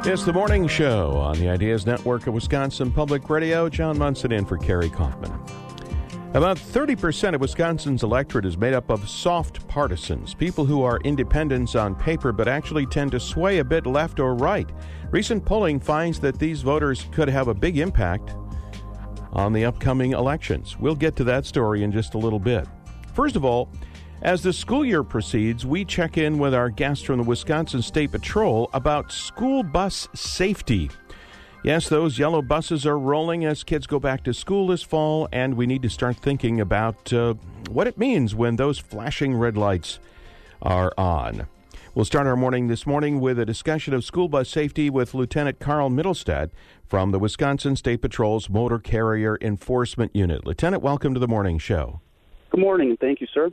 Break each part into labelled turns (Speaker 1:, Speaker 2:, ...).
Speaker 1: It's the morning show on the Ideas Network of Wisconsin Public Radio. John Munson in for Carrie Kaufman. About 30% of Wisconsin's electorate is made up of soft partisans, people who are independents on paper but actually tend to sway a bit left or right. Recent polling finds that these voters could have a big impact on the upcoming elections. We'll get to that story in just a little bit. First of all, as the school year proceeds, we check in with our guest from the Wisconsin State Patrol about school bus safety. Yes, those yellow buses are rolling as kids go back to school this fall, and we need to start thinking about what it means when those flashing red lights are on. We'll start our morning this morning with a discussion of school bus safety with Lieutenant Carl Mittelstadt from the Wisconsin State Patrol's Motor Carrier Enforcement Unit. Lieutenant, welcome to the morning show.
Speaker 2: Good morning, and thank you, sir.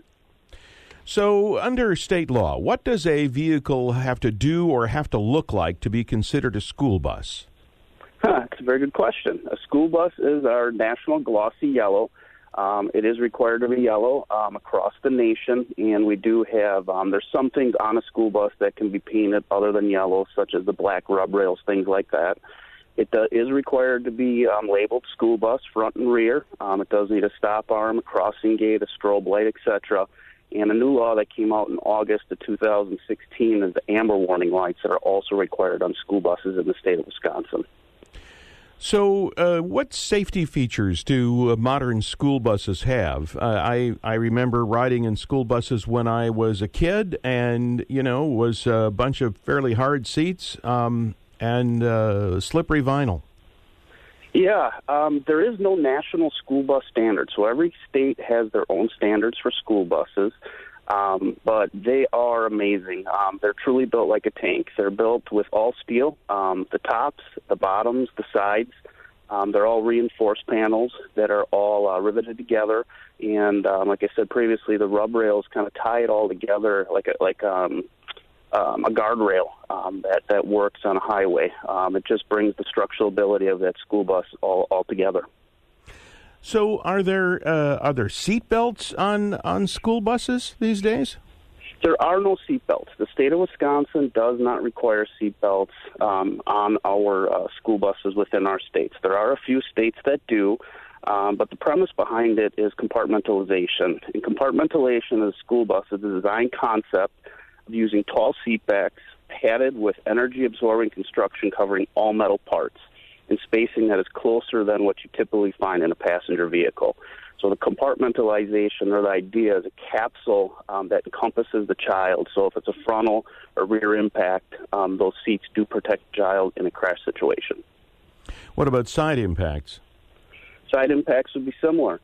Speaker 1: So, under state law, what does a vehicle have to do or have to look like to be considered a school bus?
Speaker 2: It's a very good question. A school bus is our national glossy yellow. It is required to be yellow across the nation, and we do have, there's some things on a school bus that can be painted other than yellow, such as the black rub rails, things like that. It is required to be labeled school bus, front and rear. It does need a stop arm, a crossing gate, a strobe light, etc. And a new law that came out in August of 2016 is the amber warning lights that are also required on school buses in the state of Wisconsin.
Speaker 1: So what safety features do modern school buses have? I remember riding in school buses when I was a kid, and, was a bunch of fairly hard seats and slippery vinyl.
Speaker 2: Yeah, there is no national school bus standard, so every state has their own standards for school buses, but they are amazing. They're truly built like a tank. They're built with all steel, the tops, the bottoms, the sides. They're all reinforced panels that are all riveted together, and like I said previously, the rub rails kind of tie it all together like a guardrail that works on a highway. It just brings the structural ability of that school bus all together.
Speaker 1: So, are there seat belts on school buses these days?
Speaker 2: There are no seat belts. The state of Wisconsin does not require seat belts on our school buses within our states. There are a few states that do. But the premise behind it is compartmentalization. And compartmentalization of school bus is a design concept of using tall seat backs padded with energy-absorbing construction covering all metal parts and spacing that is closer than what you typically find in a passenger vehicle. So the compartmentalization, or the idea, is a capsule that encompasses the child. So if it's a frontal or rear impact, those seats do protect the child in a crash situation.
Speaker 1: What about side impacts?
Speaker 2: Side impacts would be similar.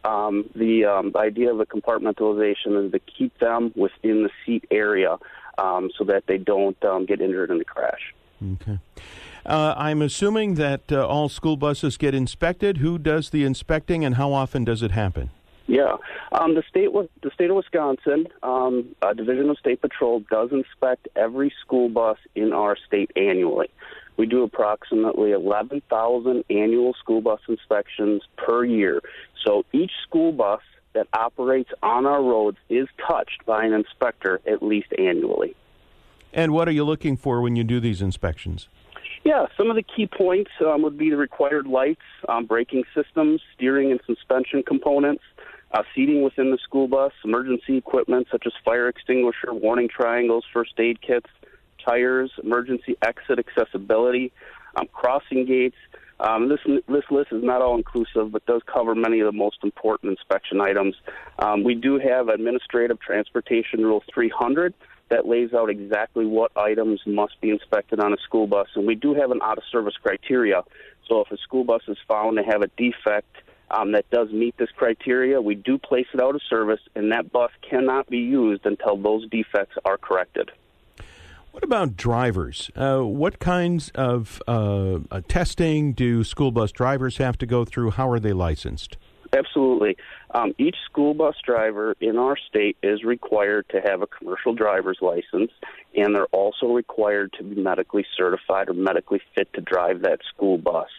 Speaker 2: The idea of the compartmentalization is to keep them within the seat area so that they don't get injured in the crash.
Speaker 1: Okay. I'm assuming that all school buses get inspected. Who does the inspecting, and how often does it happen?
Speaker 2: Yeah, the state of Wisconsin, Division of State Patrol does inspect every school bus in our state annually. We do approximately 11,000 annual school bus inspections per year. So each school bus that operates on our roads is touched by an inspector at least annually.
Speaker 1: And what are you looking for when you do these inspections?
Speaker 2: Yeah, some of the key points would be the required lights, braking systems, steering and suspension components, seating within the school bus, emergency equipment such as fire extinguisher, warning triangles, first aid kits, tires, emergency exit accessibility, crossing gates. This list is not all-inclusive, but does cover many of the most important inspection items. We do have Administrative Transportation Rule 300 that lays out exactly what items must be inspected on a school bus, and we do have an out-of-service criteria. So if a school bus is found to have a defect that does meet this criteria, we do place it out of service, and that bus cannot be used until those defects are corrected.
Speaker 1: What about drivers? What kinds of testing do school bus drivers have to go through? How are they licensed?
Speaker 2: Absolutely. Each school bus driver in our state is required to have a commercial driver's license, and they're also required to be medically certified or medically fit to drive that school bus.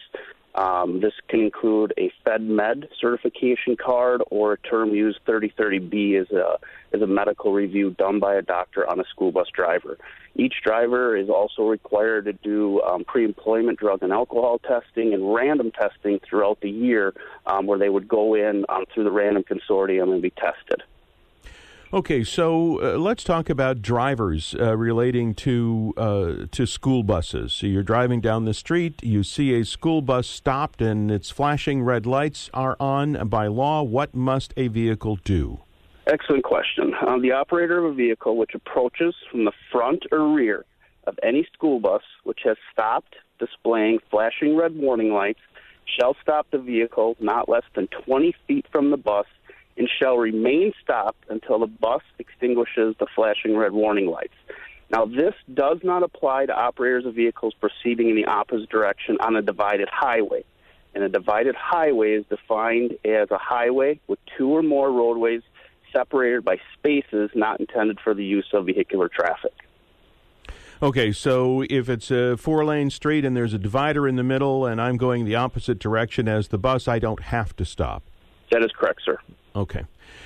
Speaker 2: This can include a FedMed certification card or a term used 3030B is a medical review done by a doctor on a school bus driver. Each driver is also required to do pre-employment drug and alcohol testing and random testing throughout the year, where they would go in through the random consortium and be tested.
Speaker 1: Okay, so let's talk about drivers relating to school buses. So you're driving down the street, you see a school bus stopped, and its flashing red lights are on. By law, what must a vehicle do?
Speaker 2: Excellent question. The operator of a vehicle which approaches from the front or rear of any school bus which has stopped displaying flashing red warning lights shall stop the vehicle not less than 20 feet from the bus and shall remain stopped until the bus extinguishes the flashing red warning lights. Now, this does not apply to operators of vehicles proceeding in the opposite direction on a divided highway. And a divided highway is defined as a highway with two or more roadways separated by spaces not intended for the use of vehicular traffic.
Speaker 1: Okay, so if it's a four-lane street and there's a divider in the middle and I'm going the opposite direction as the bus, I don't have to stop.
Speaker 2: That is correct, sir.
Speaker 1: Okay.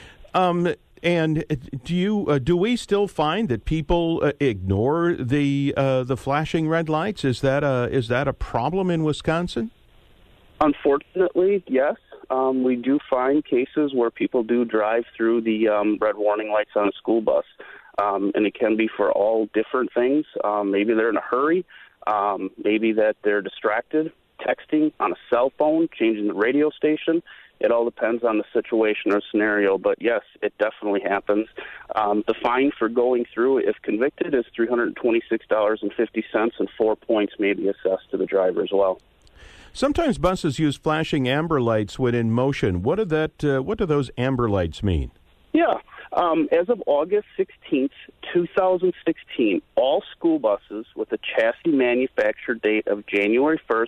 Speaker 1: And do we still find that people ignore the flashing red lights? Is that a problem in Wisconsin?
Speaker 2: Unfortunately, yes. We do find cases where people do drive through the red warning lights on a school bus, and it can be for all different things. Maybe they're in a hurry, maybe that they're distracted, texting on a cell phone, changing the radio station. It all depends on the situation or scenario, but yes, it definitely happens. The fine for going through, if convicted, is $326.50, and 4 points may be assessed to the driver as well.
Speaker 1: Sometimes buses use flashing amber lights when in motion. What do those amber lights mean?
Speaker 2: Yeah. As of August 16th, 2016, all school buses with a chassis manufacture date of January 1st,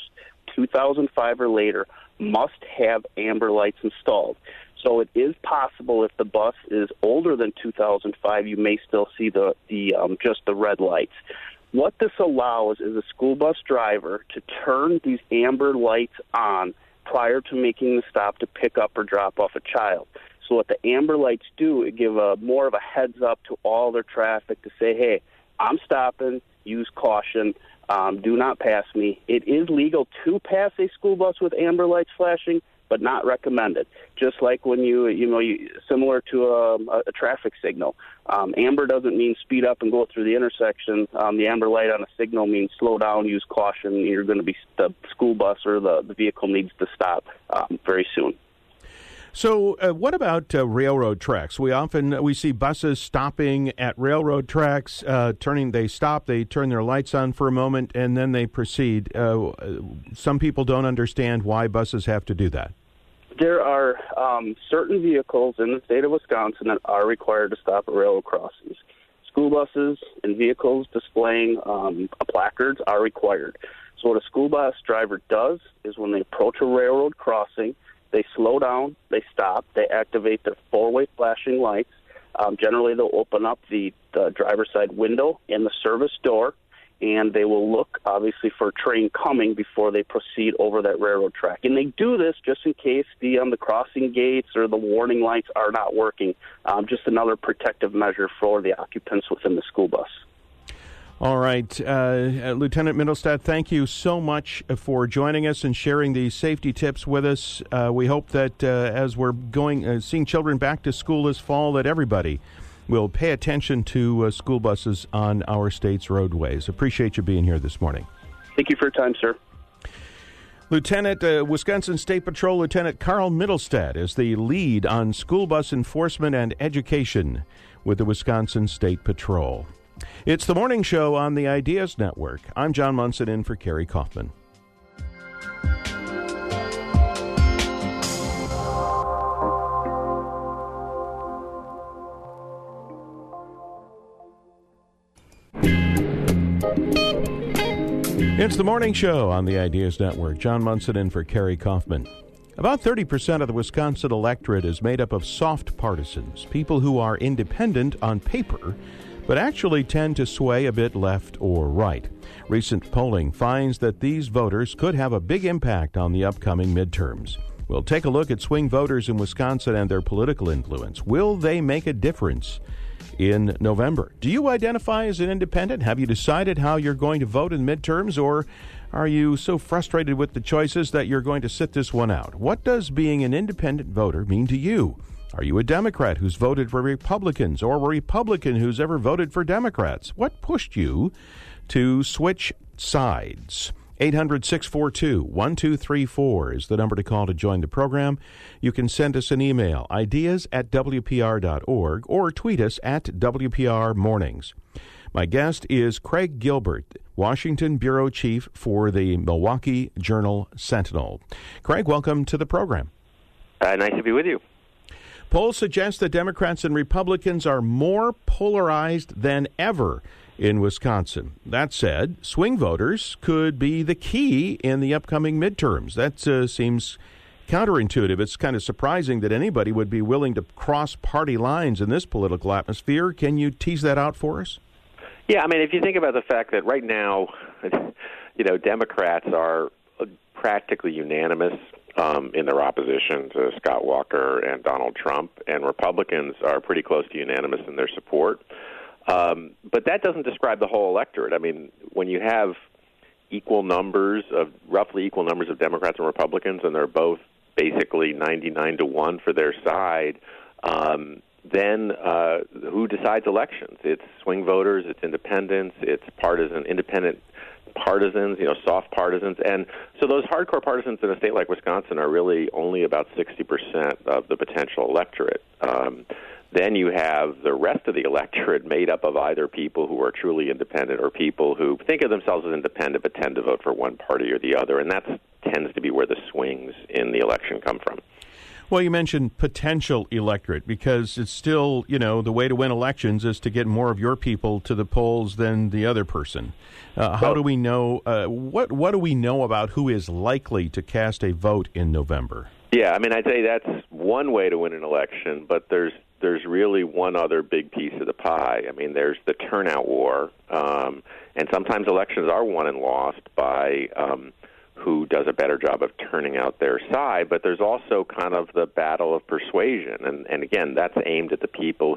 Speaker 2: 2005 or later must have amber lights installed. So it is possible if the bus is older than 2005, you may still see just the red lights. What this allows is a school bus driver to turn these amber lights on prior to making the stop to pick up or drop off a child. So what the amber lights do, it give more of a heads up to all their traffic to say, hey, I'm stopping, use caution, do not pass me. It is legal to pass a school bus with amber lights flashing, but not recommended. Just like when similar to a traffic signal. Amber doesn't mean speed up and go through the intersection. The amber light on a signal means slow down, use caution. You're going to be the school bus or the vehicle needs to stop very soon.
Speaker 1: So what about railroad tracks? We see buses stopping at railroad tracks, they turn their lights on for a moment, and then they proceed. Some people don't understand why buses have to do that.
Speaker 2: There are certain vehicles in the state of Wisconsin that are required to stop at railroad crossings. School buses and vehicles displaying placards are required. So what a school bus driver does is when they approach a railroad crossing, they slow down, they stop, they activate their four-way flashing lights. Generally, they'll open up the driver's side window and the service door, and they will look, obviously, for a train coming before they proceed over that railroad track. And they do this just in case the crossing gates or the warning lights are not working, just another protective measure for the occupants within the school bus.
Speaker 1: All right. Lieutenant Mittelstadt, thank you so much for joining us and sharing these safety tips with us. We hope that as we're seeing children back to school this fall, that everybody will pay attention to school buses on our state's roadways. Appreciate you being here this morning.
Speaker 2: Thank you for your time, sir.
Speaker 1: Wisconsin State Patrol Lieutenant Carl Mittelstadt is the lead on school bus enforcement and education with the Wisconsin State Patrol. It's the morning show on the Ideas Network. I'm John Munson in for Kerry Kaufman. It's the morning show on the Ideas Network. John Munson in for Kerry Kaufman. About 30% of the Wisconsin electorate is made up of soft partisans, people who are independent on paper, but actually tend to sway a bit left or right. Recent polling finds that these voters could have a big impact on the upcoming midterms. We'll take a look at swing voters in Wisconsin and their political influence. Will they make a difference in November? Do you identify as an independent? Have you decided how you're going to vote in midterms, or are you so frustrated with the choices that you're going to sit this one out? What does being an independent voter mean to you? Are you a Democrat who's voted for Republicans, or a Republican who's ever voted for Democrats? What pushed you to switch sides? 800-642-1234 is the number to call to join the program. You can send us an email, ideas@wpr.org, or tweet us at WPR Mornings. My guest is Craig Gilbert, Washington Bureau Chief for the Milwaukee Journal-Sentinel. Craig, welcome to the program.
Speaker 3: Nice to be with you.
Speaker 1: Polls suggest that Democrats and Republicans are more polarized than ever in Wisconsin. That said, swing voters could be the key in the upcoming midterms. That seems counterintuitive. It's kind of surprising that anybody would be willing to cross party lines in this political atmosphere. Can you tease that out for us?
Speaker 3: Yeah, I mean, if you think about the fact that right now, Democrats are practically unanimous in their opposition to Scott Walker and Donald Trump, and Republicans are pretty close to unanimous in their support. But that doesn't describe the whole electorate. I mean, when you have roughly equal numbers of Democrats and Republicans, and they're both basically 99-1 for their side, then who decides elections? It's swing voters, it's independents, it's independent partisans, soft partisans. And so those hardcore partisans in a state like Wisconsin are really only about 60% of the potential electorate. Then you have the rest of the electorate made up of either people who are truly independent or people who think of themselves as independent but tend to vote for one party or the other, and that tends to be where the swings in the election come from.
Speaker 1: Well, you mentioned potential electorate because it's still, the way to win elections is to get more of your people to the polls than the other person. How do we know, what do we know about who is likely to cast a vote in November?
Speaker 3: Yeah, I mean, I'd say that's one way to win an election, but there's really one other big piece of the pie. I mean, there's the turnout war, and sometimes elections are won and lost by who does a better job of turning out their side, but there's also kind of the battle of persuasion, and again, that's aimed at the people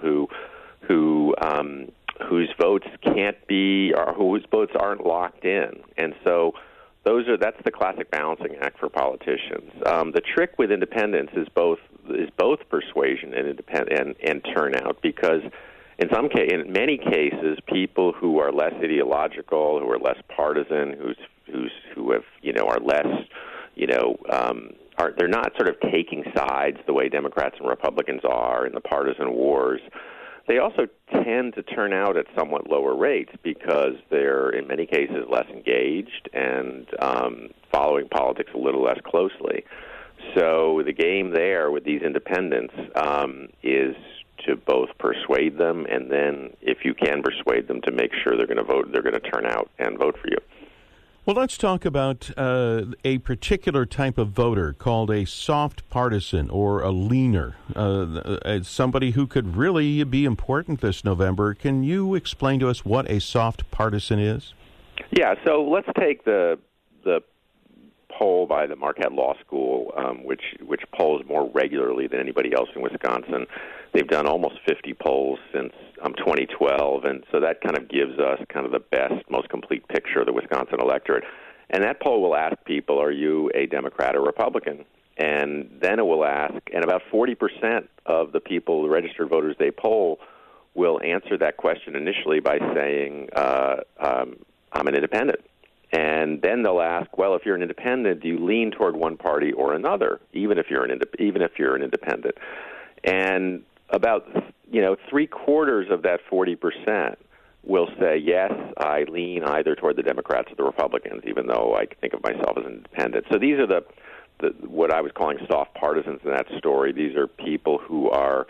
Speaker 3: whose votes can't be, or whose votes aren't locked in, and so that's the classic balancing act for politicians. The trick with independents is both persuasion and turnout, because in many cases, people who are less ideological, who are less partisan, who are less, they're not sort of taking sides the way Democrats and Republicans are in the partisan wars. They also tend to turn out at somewhat lower rates because they're, in many cases, less engaged and following politics a little less closely. So the game there with these independents is to both persuade them, and then, if you can persuade them, to make sure they're going to vote, they're going to turn out and vote for you.
Speaker 1: Well, let's talk about a particular type of voter called a soft partisan or a leaner, somebody who could really be important this November. Can you explain to us what a soft partisan is?
Speaker 3: Yeah, so let's take the poll by the Marquette Law School, which polls more regularly than anybody else in Wisconsin. They've done almost 50 polls since 2012, and so that kind of gives us kind of the best, most complete picture of the Wisconsin electorate. And that poll will ask people, are you a Democrat or Republican? And then it will ask, and about 40% of the people, the registered voters they poll, will answer that question initially by saying, I'm an independent. And then they'll ask, well, if you're an independent, do you lean toward one party or another, even if you're an independent? And about three-quarters of that 40% will say, yes, I lean either toward the Democrats or the Republicans, even though I think of myself as an independent. So these are the what I was calling soft partisans in that story. These are people who are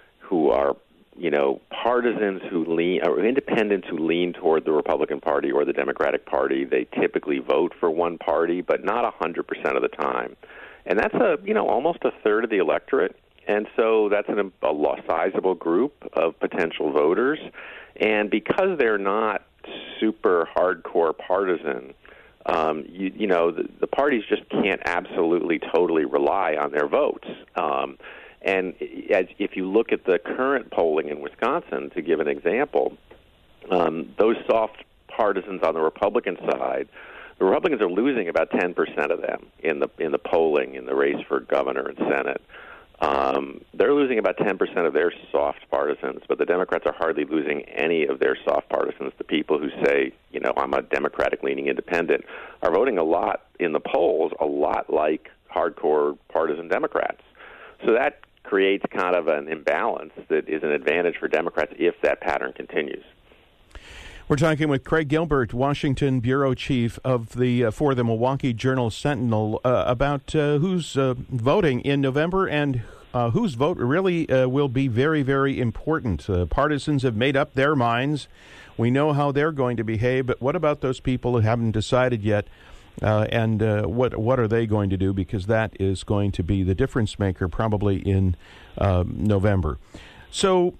Speaker 3: partisans who lean, or independents who lean toward the Republican Party or the Democratic Party. They typically vote for one party, but not 100% of the time. And that's almost a third of the electorate. And so that's a sizable group of potential voters. And because they're not super hardcore partisan, the parties just can't absolutely totally rely on their votes. And if you look at the current polling in Wisconsin, to give an example, those soft partisans on the Republican side, the Republicans are losing about 10% of them in the polling in the race for governor and Senate. They're losing about 10% of their soft partisans, but the Democrats are hardly losing any of their soft partisans. The people who say, I'm a Democratic-leaning independent, are voting a lot in the polls, a lot like hardcore partisan Democrats. So that creates kind of an imbalance that is an advantage for Democrats if that pattern continues.
Speaker 1: We're talking with Craig Gilbert, Washington bureau chief of for the Milwaukee Journal-Sentinel, about who's voting in November and whose vote really will be very, very important. Partisans have made up their minds. We know how they're going to behave, but what about those people who haven't decided yet? And what are they going to do? Because that is going to be the difference maker probably in November. So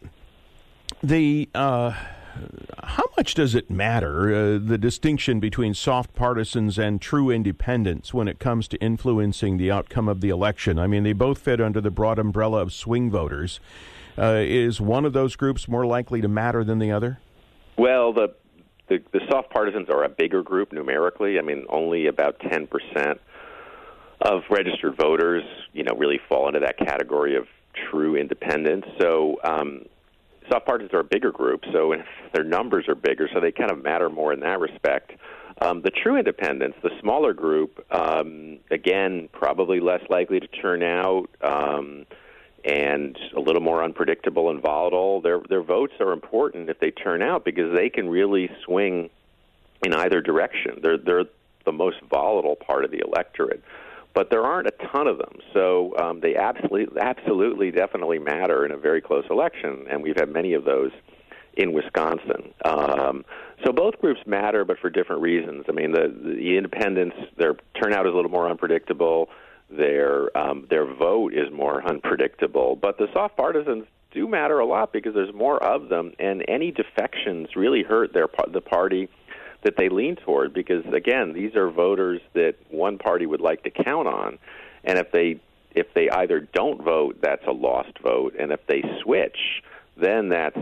Speaker 1: how much does it matter, the distinction between soft partisans and true independents when it comes to influencing the outcome of the election? I mean, they both fit under the broad umbrella of swing voters. Is one of those groups more likely to matter than the other?
Speaker 3: Well, the soft partisans are a bigger group numerically. I mean, only about 10% of registered voters, really fall into that category of true independents. So soft partisans are a bigger group, so their numbers are bigger, so they kind of matter more in that respect. The true independents, the smaller group, again, probably less likely to turn out and a little more unpredictable and volatile. Their votes are important if they turn out because they can really swing in either direction. They're the most volatile part of the electorate. But there aren't a ton of them, so they absolutely, definitely matter in a very close election, and we've had many of those in Wisconsin. So both groups matter, but for different reasons. I mean, the independents, their turnout is a little more unpredictable. Their vote is more unpredictable, but the soft partisans do matter a lot because there's more of them, and any defections really hurt the party that they lean toward because, again, these are voters that one party would like to count on. And if they either don't vote, that's a lost vote. And if they switch, then that's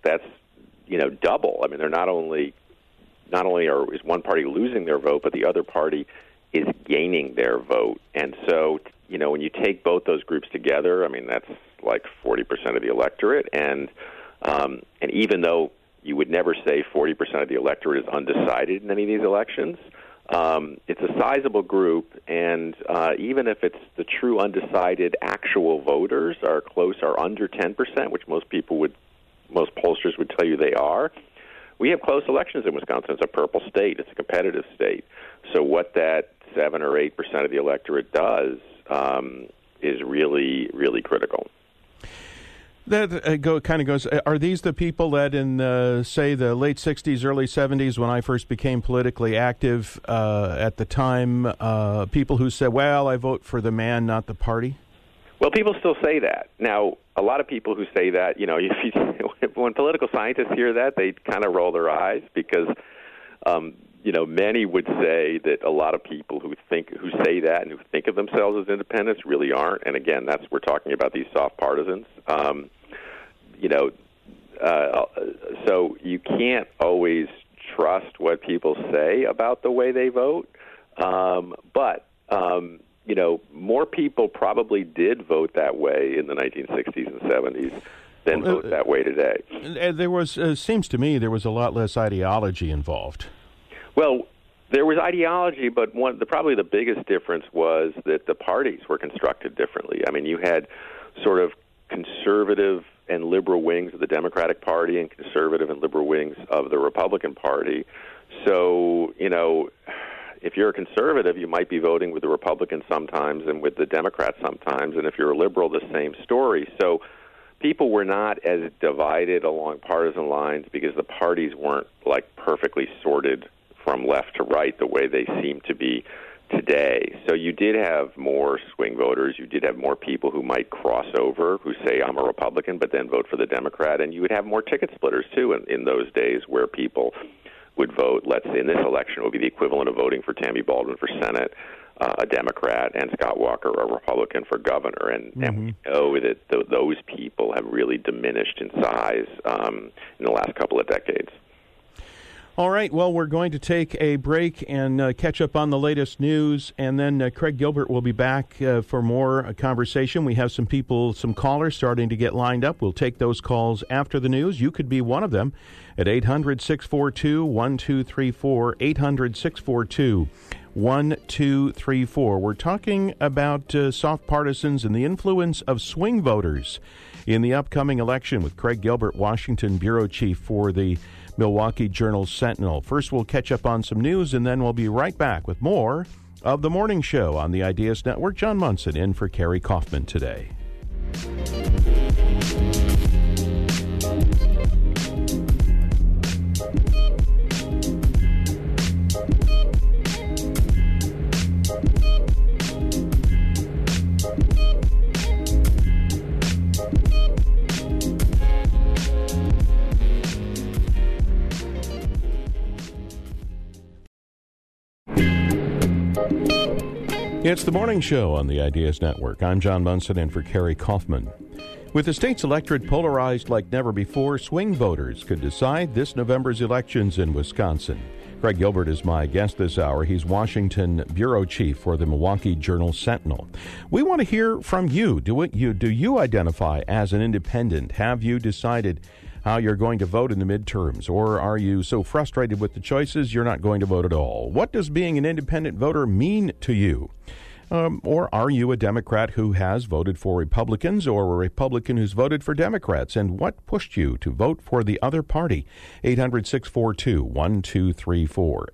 Speaker 3: double. I mean, they're not only is one party losing their vote, but the other party is gaining their vote. And so, when you take both those groups together, I mean, that's like 40% of the electorate. And even though you would never say 40% of the electorate is undecided in any of these elections. It's a sizable group, and even if it's the true undecided actual voters are under 10%, which most pollsters would tell you they are, we have close elections in Wisconsin. It's a purple state. It's a competitive state. So what that 7 or 8% of the electorate does is really, really critical.
Speaker 1: That kind of goes, are these the people that in, say, the late 60s, early 70s, when I first became politically active at the time, people who said, well, I vote for the man, not the party?
Speaker 3: Well, people still say that. Now, a lot of people who say that, when political scientists hear that, they kind of roll their eyes because, many would say that a lot of people who say that and who think of themselves as independents really aren't. And again, we're talking about these soft partisans. So you can't always trust what people say about the way they vote. But more people probably did vote that way in the 1960s and 70s than vote that way today.
Speaker 1: There was, seems to me, there was a lot less ideology involved.
Speaker 3: Well, there was ideology, but probably the biggest difference was that the parties were constructed differently. I mean, you had sort of conservative and liberal wings of the Democratic Party and conservative and liberal wings of the Republican Party. So, if you're a conservative, you might be voting with the Republicans sometimes and with the Democrats sometimes, and if you're a liberal, the same story. So people were not as divided along partisan lines because the parties weren't, like, perfectly sorted from left to right the way they seem to be today. So you did have more swing voters. You did have more people who might cross over, who say, I'm a Republican, but then vote for the Democrat. And you would have more ticket splitters, too, in those days where people would vote. Let's say in this election, it would be the equivalent of voting for Tammy Baldwin for Senate, a Democrat, and Scott Walker, a Republican, for governor. And we know that those people have really diminished in size in the last couple of decades.
Speaker 1: All right, well, we're going to take a break and catch up on the latest news, and then Craig Gilbert will be back for more conversation. We have some callers starting to get lined up. We'll take those calls after the news. You could be one of them at 800-642-1234, 800-642-1234. We're talking about soft partisans and the influence of swing voters in the upcoming election with Craig Gilbert, Washington bureau chief for the Milwaukee Journal-Sentinel. First, we'll catch up on some news, and then we'll be right back with more of The Morning Show on the Ideas Network. John Munson in for Kerry Kaufman today. It's The Morning Show on the Ideas Network. I'm John Munson in for Kerry Kaufman. With the state's electorate polarized like never before, swing voters could decide this November's elections in Wisconsin. Craig Gilbert is my guest this hour. He's Washington bureau chief for the Milwaukee Journal-Sentinel. We want to hear from you. Do you identify as an independent? Have you decided how you're going to vote in the midterms? Or are you so frustrated with the choices you're not going to vote at all? What does being an independent voter mean to you? Or are you a Democrat who has voted for Republicans or a Republican who's voted for Democrats? And what pushed you to vote for the other party? 800-642-1234.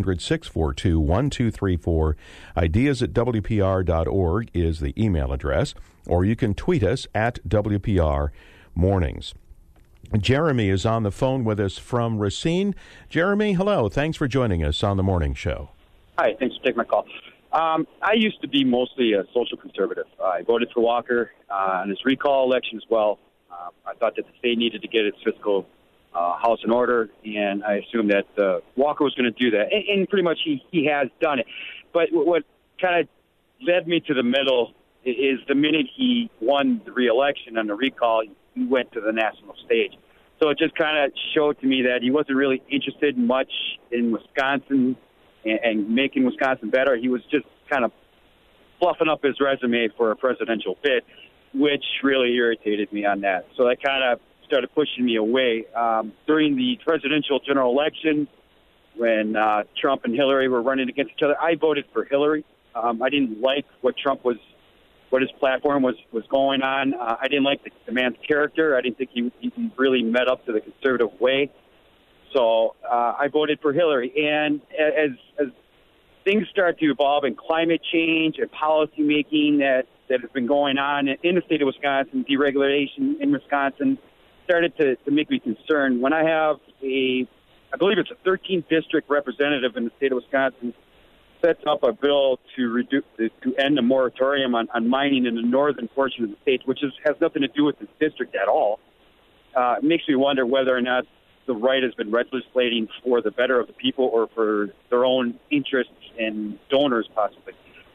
Speaker 1: 800-642-1234. Ideas@WPR.org is the email address. Or you can tweet us at WPR Mornings. Jeremy is on the phone with us from Racine. Jeremy, hello. Thanks for joining us on The Morning Show.
Speaker 4: Hi, thanks for taking my call. I used to be mostly a social conservative. I voted for Walker in his recall election as well. I thought that the state needed to get its fiscal house in order, and I assumed that Walker was going to do that. And pretty much he has done it. But what kind of led me to the middle is the minute he won the re-election on the recall, he went to the national stage. So it just kind of showed to me that he wasn't really interested much in Wisconsin and making Wisconsin better. He was just kind of fluffing up his resume for a presidential bid, which really irritated me on that. So that kind of started pushing me away. During the presidential general election, when Trump and Hillary were running against each other, I voted for Hillary. I didn't like what his platform was going on. I didn't like the man's character. I didn't think he really met up to the conservative way. So I voted for Hillary. And as things start to evolve in climate change and policy making that has been going on in the state of Wisconsin, deregulation in Wisconsin, started to make me concerned. When I have I believe it's a 13th district representative in the state of Wisconsin, sets up a bill to end the moratorium on mining in the northern portion of the state, which has nothing to do with this district at all. It makes me wonder whether or not the right has been legislating for the better of the people or for their own interests and donors, possibly.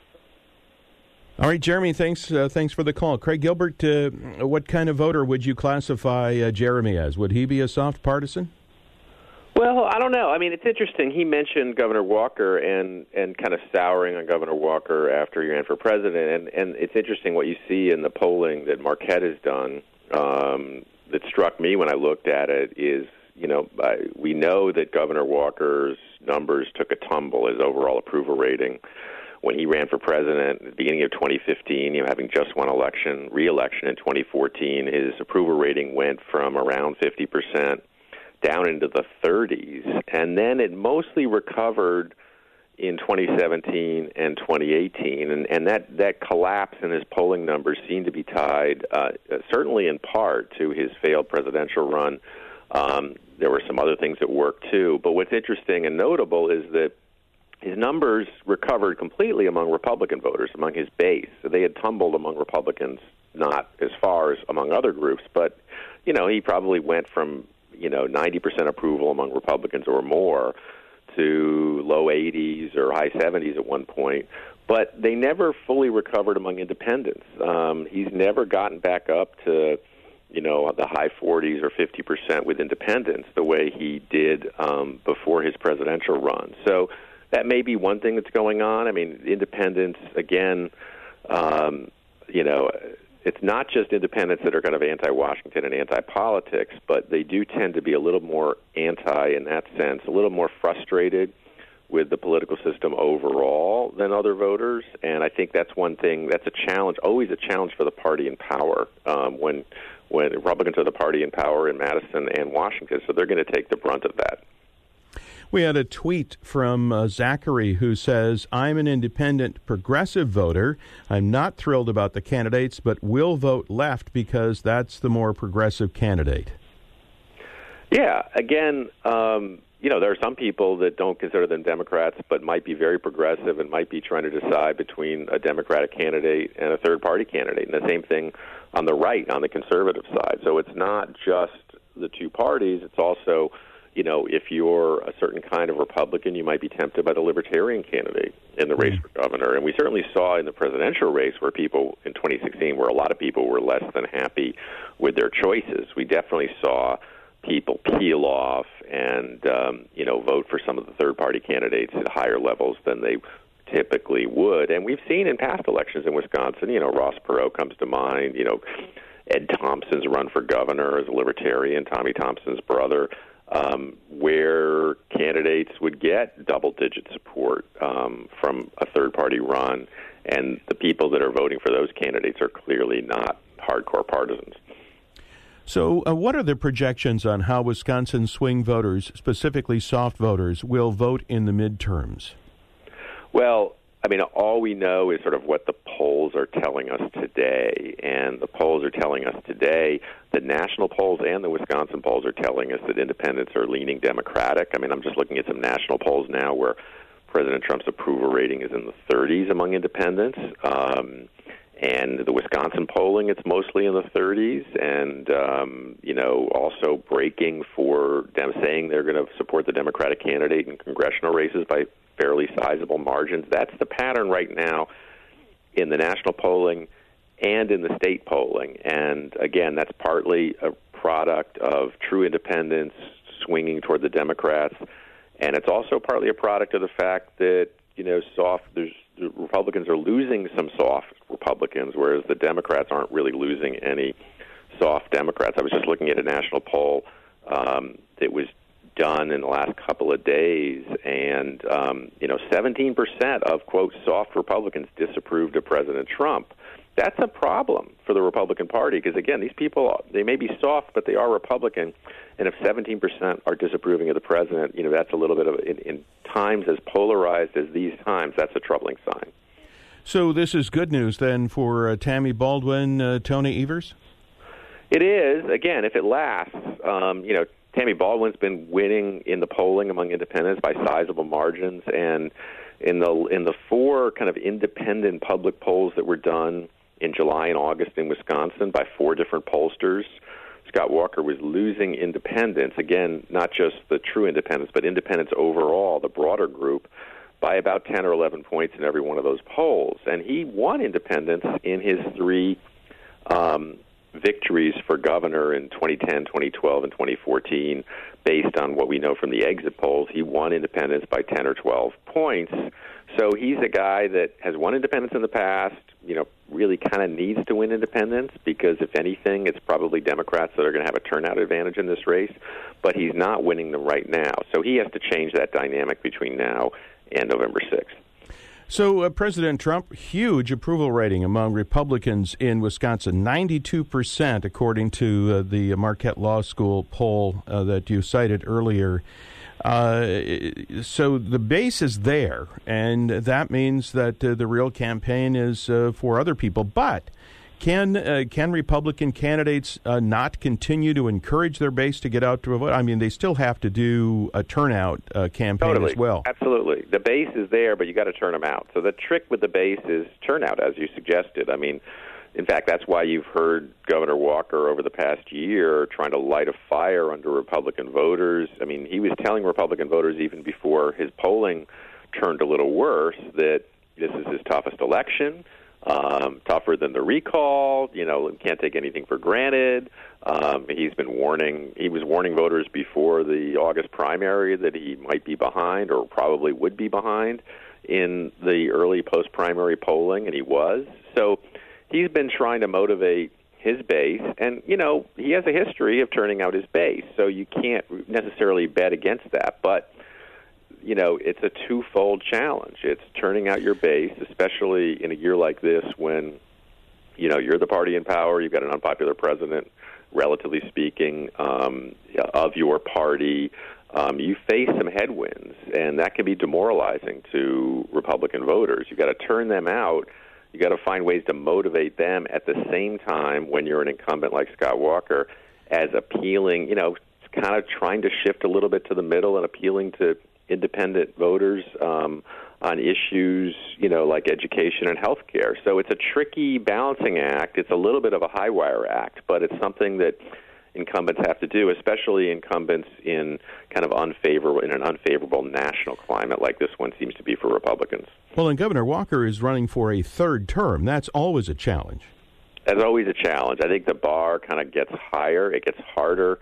Speaker 1: All right, Jeremy, thanks for the call. Craig Gilbert, what kind of voter would you classify Jeremy as? Would he be a soft partisan?
Speaker 3: Well, I don't know. I mean, it's interesting. He mentioned Governor Walker and kind of souring on Governor Walker after he ran for president. And it's interesting what you see in the polling that Marquette has done that struck me when I looked at it is, we know that Governor Walker's numbers took a tumble, his overall approval rating, when he ran for president at the beginning of 2015, having just won re-election in 2014. His approval rating went from around 50% down into the 30s, and then it mostly recovered in 2017 and 2018, and that collapse in his polling numbers seemed to be tied, certainly in part, to his failed presidential run. There were some other things at work, too, but what's interesting and notable is that his numbers recovered completely among Republican voters, among his base. So they had tumbled among Republicans, not as far as among other groups, but, he probably went from, 90% approval among Republicans or more to low 80s or high 70s at one point. But they never fully recovered among independents. He's never gotten back up to, the high 40s or 50% with independents the way he did before his presidential run. So that may be one thing that's going on. I mean, independents, again, it's not just independents that are kind of anti-Washington and anti-politics, but they do tend to be a little more anti in that sense, a little more frustrated with the political system overall than other voters. And I think that's one thing, that's a challenge, always a challenge for the party in power when Republicans are the party in power in Madison and Washington, so they're going to take the brunt of that.
Speaker 1: We had a tweet from Zachary who says, I'm an independent progressive voter. I'm not thrilled about the candidates, but will vote left because that's the more progressive candidate.
Speaker 3: Yeah, again, there are some people that don't consider them Democrats but might be very progressive and might be trying to decide between a Democratic candidate and a third-party candidate. And the same thing on the right, on the conservative side. So it's not just the two parties. It's also, if you're a certain kind of Republican, you might be tempted by the Libertarian candidate in the race for governor. And we certainly saw in the presidential race where people in 2016, where a lot of people were less than happy with their choices. We definitely saw people peel off and, vote for some of the third-party candidates at higher levels than they typically would. And we've seen in past elections in Wisconsin, Ross Perot comes to mind, Ed Thompson's run for governor as a Libertarian, Tommy Thompson's brother, where candidates would get double-digit support from a third-party run, and the people that are voting for those candidates are clearly not hardcore partisans.
Speaker 1: So what are the projections on how Wisconsin swing voters, specifically soft voters, will vote in the midterms?
Speaker 3: Well, all we know is sort of what the polls are telling us today. And the polls are telling us today, the national polls and the Wisconsin polls are telling us that independents are leaning Democratic. I'm just looking at some national polls now where President Trump's approval rating is in the 30s among independents. And the Wisconsin polling, it's mostly in the 30s. And, also breaking for them saying they're going to support the Democratic candidate in congressional races by fairly sizable margins. That's the pattern right now in the national polling and in the state polling. And again, that's partly a product of true independents swinging toward the Democrats. And it's also partly a product of the fact that, the Republicans are losing some soft Republicans, whereas the Democrats aren't really losing any soft Democrats. I was just looking at a national poll that was done in the last couple of days, and 17% of, quote, soft Republicans disapproved of President Trump. That's a problem for the Republican Party because, again, these people, they may be soft, but they are Republican, and if 17% are disapproving of the president, that's a little bit of, in times as polarized as these times, that's a troubling sign.
Speaker 1: So this is good news, then, for Tammy Baldwin, Tony Evers?
Speaker 3: It is. Again, if it lasts, Tammy Baldwin's been winning in the polling among independents by sizable margins, and in the four kind of independent public polls that were done in July and August in Wisconsin by four different pollsters, Scott Walker was losing independents, again, not just the true independents, but independents overall, the broader group, by about 10 or 11 points in every one of those polls. And he won independents in his three victories for governor in 2010, 2012, and 2014, based on what we know from the exit polls. He won independents by 10 or 12 points. So he's a guy that has won independents in the past, really kind of needs to win independents because, if anything, it's probably Democrats that are going to have a turnout advantage in this race, but he's not winning them right now. So he has to change that dynamic between now and November 6th.
Speaker 1: So President Trump, huge approval rating among Republicans in Wisconsin, 92%, according to the Marquette Law School poll that you cited earlier. So the base is there, and that means that the real campaign is for other people. But Can Republican candidates not continue to encourage their base to get out to vote? I mean, they still have to do a turnout campaign as well.
Speaker 3: Absolutely. The base is there, but you got to turn them out. So the trick with the base is turnout, as you suggested. I mean, in fact, that's why you've heard Governor Walker over the past year trying to light a fire under Republican voters. I mean, he was telling Republican voters even before his polling turned a little worse that this is his toughest election. Tougher than the recall, can't take anything for granted. He was warning voters before the August primary that he might be behind or probably would be behind in the early post-primary polling, and he was. So he's been trying to motivate his base, and, he has a history of turning out his base, so you can't necessarily bet against that. But it's a twofold challenge. It's turning out your base, especially in a year like this when, you're the party in power, you've got an unpopular president, relatively speaking, of your party. You face some headwinds, and that can be demoralizing to Republican voters. You've got to turn them out. You've got to find ways to motivate them at the same time when you're an incumbent like Scott Walker as appealing, kind of trying to shift a little bit to the middle and appealing to independent voters on issues, like education and health care. So it's a tricky balancing act. It's a little bit of a high wire act, but it's something that incumbents have to do, especially incumbents in an unfavorable national climate like this one seems to be for Republicans.
Speaker 1: Well, and Governor Walker is running for a third term. That's always a challenge.
Speaker 3: That's always a challenge. I think the bar kind of gets higher. It gets harder.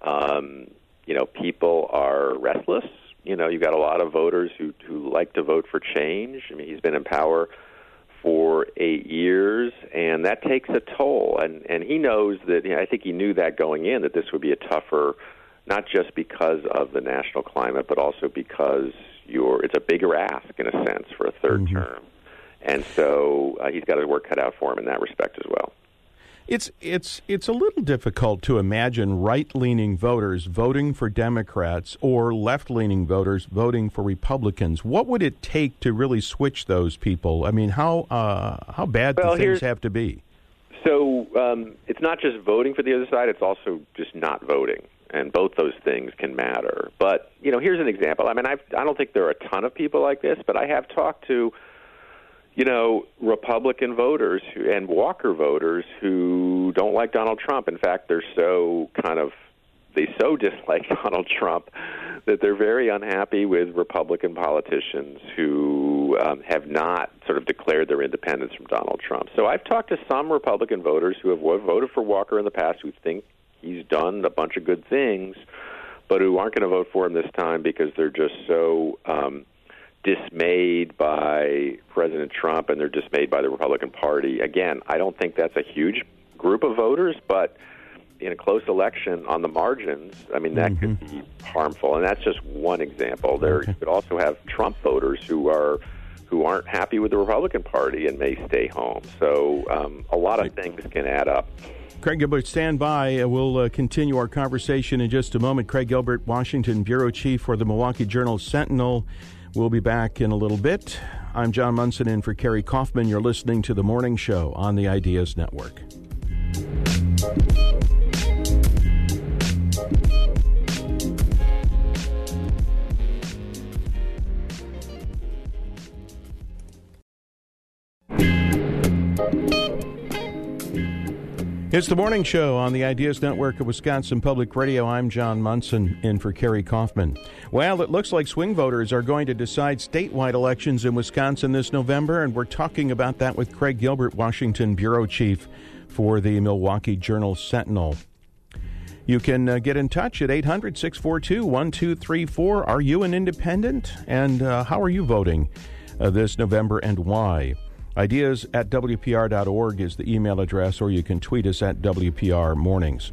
Speaker 3: People are restless. You've got a lot of voters who like to vote for change. I mean, he's been in power for 8 years, and that takes a toll. And he knows that, I think he knew that going in, that this would be a tougher, not just because of the national climate, but also because it's a bigger ask, in a sense, for a third term. And so he's got his work cut out for him in that respect as well.
Speaker 1: It's a little difficult to imagine right-leaning voters voting for Democrats or left-leaning voters voting for Republicans. What would it take to really switch those people? I mean, how bad do things have to be?
Speaker 3: So it's not just voting for the other side; it's also just not voting, and both those things can matter. But here's an example. I mean, I don't think there are a ton of people like this, but I have talked to Republican voters and Walker voters who don't like Donald Trump. In fact, they so dislike Donald Trump that they're very unhappy with Republican politicians who have not sort of declared their independence from Donald Trump. So I've talked to some Republican voters who have voted for Walker in the past who think he's done a bunch of good things, but who aren't going to vote for him this time because they're just so dismayed by President Trump, and they're dismayed by the Republican Party. Again, I don't think that's a huge group of voters, but in a close election on the margins, I mean, that could be harmful. And that's just one example. You could also have Trump voters who aren't happy with the Republican Party and may stay home. So a lot of things can add up.
Speaker 1: Craig Gilbert, stand by. We'll continue our conversation in just a moment. Craig Gilbert, Washington Bureau Chief for the Milwaukee Journal-Sentinel. We'll be back in a little bit. I'm John Munson in for Kerry Kaufman. You're listening to The Morning Show on the Ideas Network. It's The Morning Show on the Ideas Network of Wisconsin Public Radio. I'm John Munson in for Kerry Kaufman. Well, it looks like swing voters are going to decide statewide elections in Wisconsin this November, and we're talking about that with Craig Gilbert, Washington Bureau Chief for the Milwaukee Journal-Sentinel. You can get in touch at 800-642-1234. Are you an independent? And how are you voting this November, and why? Ideas at WPR.org is the email address, or you can tweet us at WPR Mornings.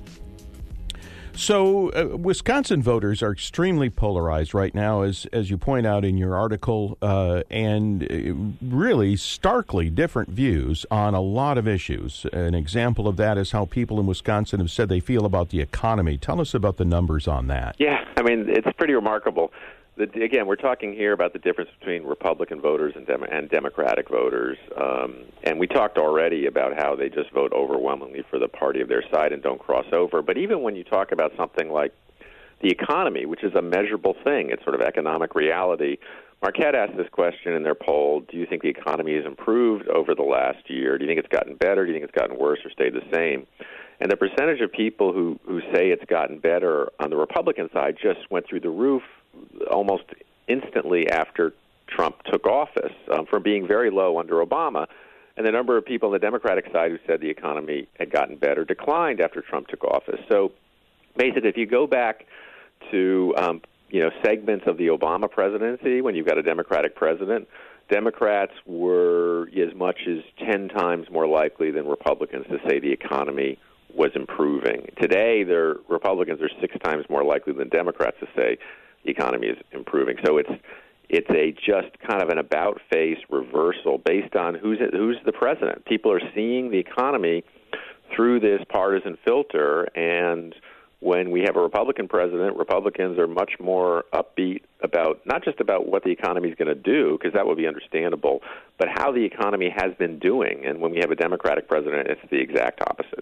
Speaker 1: So Wisconsin voters are extremely polarized right now, as you point out in your article, and really starkly different views on a lot of issues. An example of that is how people in Wisconsin have said they feel about the economy. Tell us about the numbers on that.
Speaker 3: Yeah, I mean, it's pretty remarkable. again, we're talking here about the difference between Republican voters and Democratic voters. And we talked already about how they just vote overwhelmingly for the party of their side and don't cross over. But even when you talk about something like the economy, which is a measurable thing, it's sort of economic reality. Marquette asked this question in their poll: do you think the economy has improved over the last year? Do you think it's gotten better? Do you think it's gotten worse or stayed the same? And the percentage of people who say it's gotten better on the Republican side just went through the roof almost instantly after Trump took office, from being very low under Obama. And the number of people on the Democratic side who said the economy had gotten better declined after Trump took office. So basically, if you go back to segments of the Obama presidency, when you've got a Democratic president, Democrats were as much as 10 times more likely than Republicans to say the economy was improving. Today, Republicans are 6 times more likely than Democrats to say the economy is improving. So it's a just kind of an about-face reversal based on who's the president. People are seeing the economy through this partisan filter, and when we have a Republican president, Republicans are much more upbeat about not just about what the economy is going to do, because that would be understandable, but how the economy has been doing. And when we have a Democratic president, it's the exact opposite.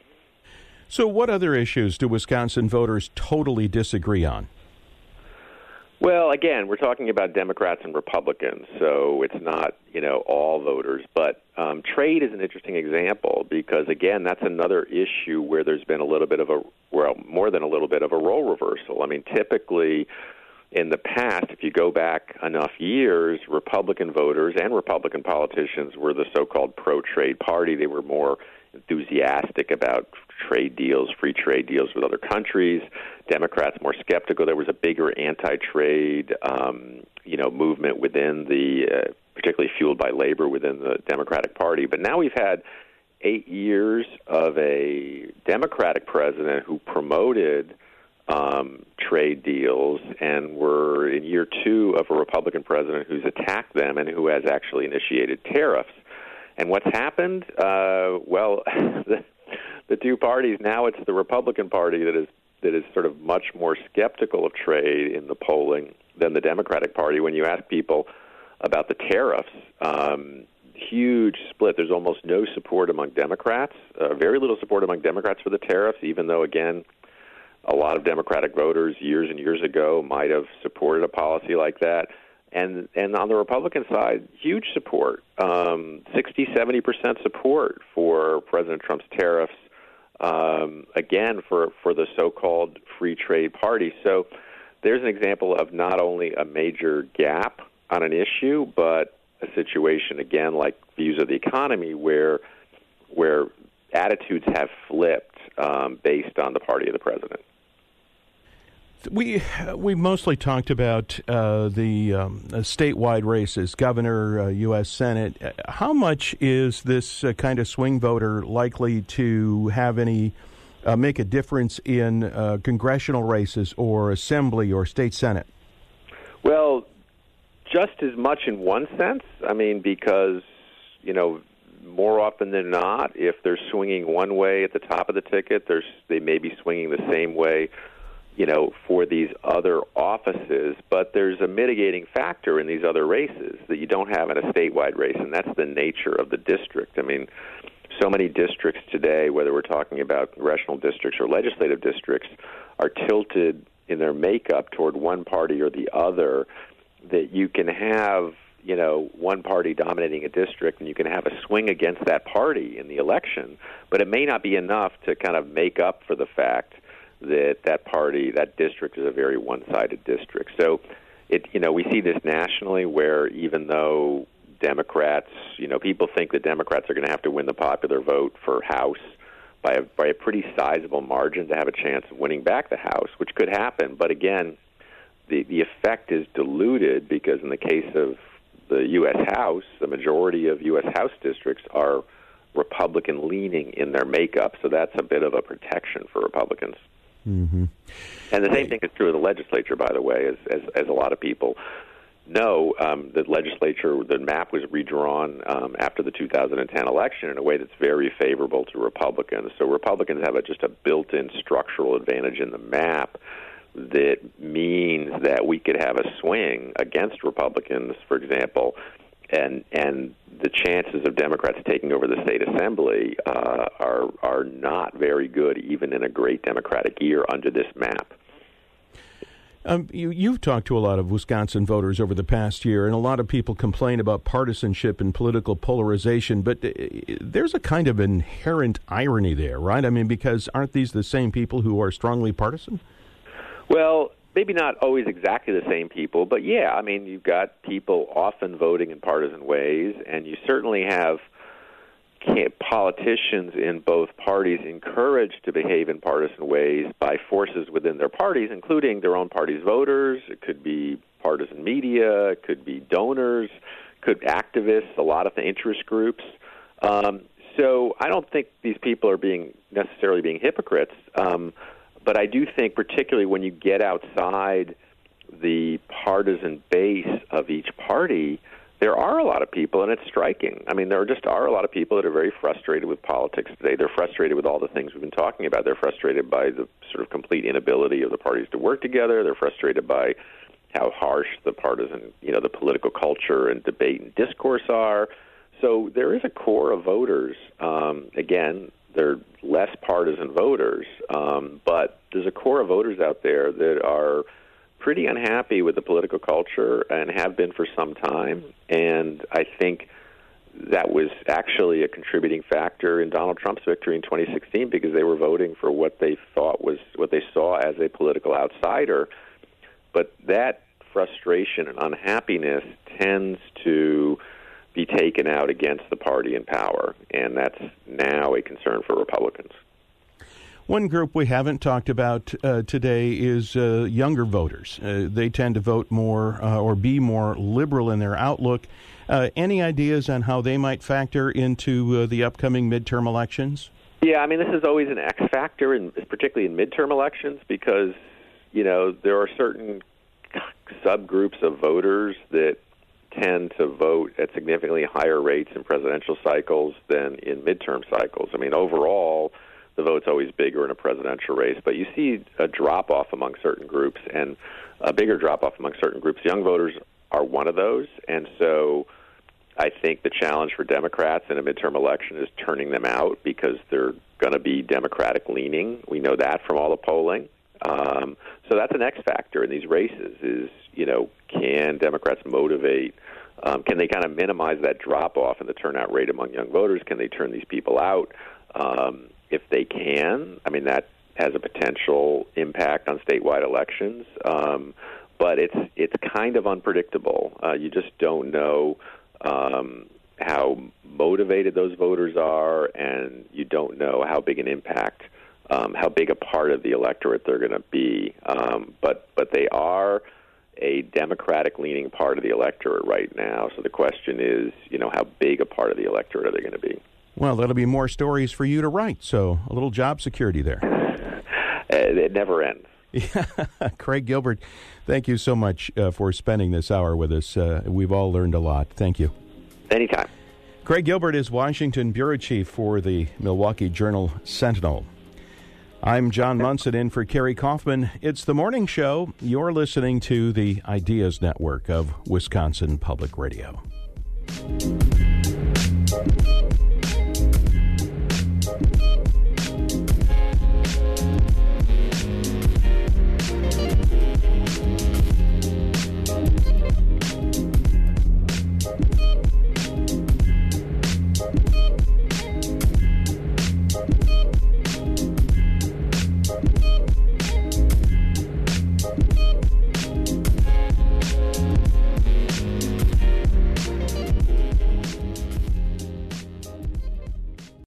Speaker 1: So what other issues do Wisconsin voters totally disagree on?
Speaker 3: Well, again, we're talking about Democrats and Republicans, so it's not, all voters. But trade is an interesting example because, again, that's another issue where there's been more than a little bit of a role reversal. I mean, typically in the past, if you go back enough years, Republican voters and Republican politicians were the so-called pro-trade party. They were more enthusiastic about trade deals, free trade deals with other countries. Democrats more skeptical. There was a bigger anti-trade, movement within the, particularly fueled by labor within the Democratic Party. But now we've had 8 years of a Democratic president who promoted trade deals, and we're in year 2 of a Republican president who's attacked them and who has actually initiated tariffs. And what's happened? The two parties, now it's the Republican Party that is sort of much more skeptical of trade in the polling than the Democratic Party. When you ask people about the tariffs, huge split. There's almost no support among Democrats, very little support among Democrats for the tariffs, even though, again, a lot of Democratic voters years and years ago might have supported a policy like that. And on the Republican side, huge support, 60-70% support for President Trump's tariffs, again, for the so-called free trade party. So there's an example of not only a major gap on an issue, but a situation, again, like views of the economy where attitudes have flipped based on the party of the president.
Speaker 1: We mostly talked about the statewide races, governor, U.S. Senate. How much is this kind of swing voter likely to have make a difference in congressional races or assembly or state senate?
Speaker 3: Well, just as much in one sense. I mean, because, more often than not, if they're swinging one way at the top of the ticket, they may be swinging the same way for these other offices, but there's a mitigating factor in these other races that you don't have in a statewide race, and that's the nature of the district. I mean, so many districts today, whether we're talking about congressional districts or legislative districts, are tilted in their makeup toward one party or the other, that you can have, one party dominating a district and you can have a swing against that party in the election, but it may not be enough to kind of make up for the fact that district is a very one-sided district. So, we see this nationally where even though Democrats, people think that Democrats are going to have to win the popular vote for House by a pretty sizable margin to have a chance of winning back the House, which could happen. But again, the effect is diluted because in the case of the U.S. House, the majority of U.S. House districts are Republican-leaning in their makeup, so that's a bit of a protection for Republicans. Mm-hmm. And the same thing is true of the legislature, by the way, as a lot of people know. The legislature, the map was redrawn after the 2010 election in a way that's very favorable to Republicans. So Republicans have just a built-in structural advantage in the map that means that we could have a swing against Republicans, for example, and the chances of Democrats taking over the state assembly are not very good, even in a great Democratic year under this map.
Speaker 1: You've talked to a lot of Wisconsin voters over the past year, and a lot of people complain about partisanship and political polarization, but there's a kind of inherent irony there, right? I mean, because aren't these the same people who are strongly partisan?
Speaker 3: Well, maybe not always exactly the same people, but yeah, I mean, you've got people often voting in partisan ways, and you certainly have politicians in both parties encouraged to behave in partisan ways by forces within their parties, including their own party's voters. It could be partisan media, it could be donors, could be activists, a lot of the interest groups. So I don't think these people are necessarily being hypocrites, but I do think particularly when you get outside the partisan base of each party, there are a lot of people, and it's striking. I mean, there just are a lot of people that are very frustrated with politics today. They're frustrated with all the things we've been talking about. They're frustrated by the sort of complete inability of the parties to work together. They're frustrated by how harsh the partisan, the political culture and debate and discourse are. So there is a core of voters. Again, they're less partisan voters, but there's a core of voters out there that are pretty unhappy with the political culture and have been for some time. And I think that was actually a contributing factor in Donald Trump's victory in 2016 because they were voting for what they thought was what they saw as a political outsider. But that frustration and unhappiness tends to be taken out against the party in power, and that's now a concern for Republicans.
Speaker 1: One group we haven't talked about today is younger voters. They tend to vote more or be more liberal in their outlook. Any ideas on how they might factor into the upcoming midterm elections?
Speaker 3: Yeah, I mean, this is always an X factor, particularly in midterm elections, because, there are certain subgroups of voters that tend to vote at significantly higher rates in presidential cycles than in midterm cycles. I mean, overall, the vote's always bigger in a presidential race, but you see a drop-off among certain groups and a bigger drop-off among certain groups. Young voters are one of those, and so I think the challenge for Democrats in a midterm election is turning them out because they're going to be Democratic-leaning. We know that from all the polling. So that's an X factor in these races is, can Democrats motivate? Can they kind of minimize that drop-off in the turnout rate among young voters? Can they turn these people out? If they can, I mean, that has a potential impact on statewide elections, but it's kind of unpredictable. You just don't know how motivated those voters are, and you don't know how big an impact, how big a part of the electorate they're going to be. But they are a Democratic-leaning part of the electorate right now. So the question is, how big a part of the electorate are they going to be?
Speaker 1: Well, that'll be more stories for you to write, so a little job security there.
Speaker 3: It never ends.
Speaker 1: Yeah. Craig Gilbert, thank you so much for spending this hour with us. We've all learned a lot. Thank you.
Speaker 3: Anytime.
Speaker 1: Craig Gilbert is Washington Bureau Chief for the Milwaukee Journal-Sentinel. I'm John Munson in for Kerry Kaufman. It's the morning show. You're listening to the Ideas Network of Wisconsin Public Radio.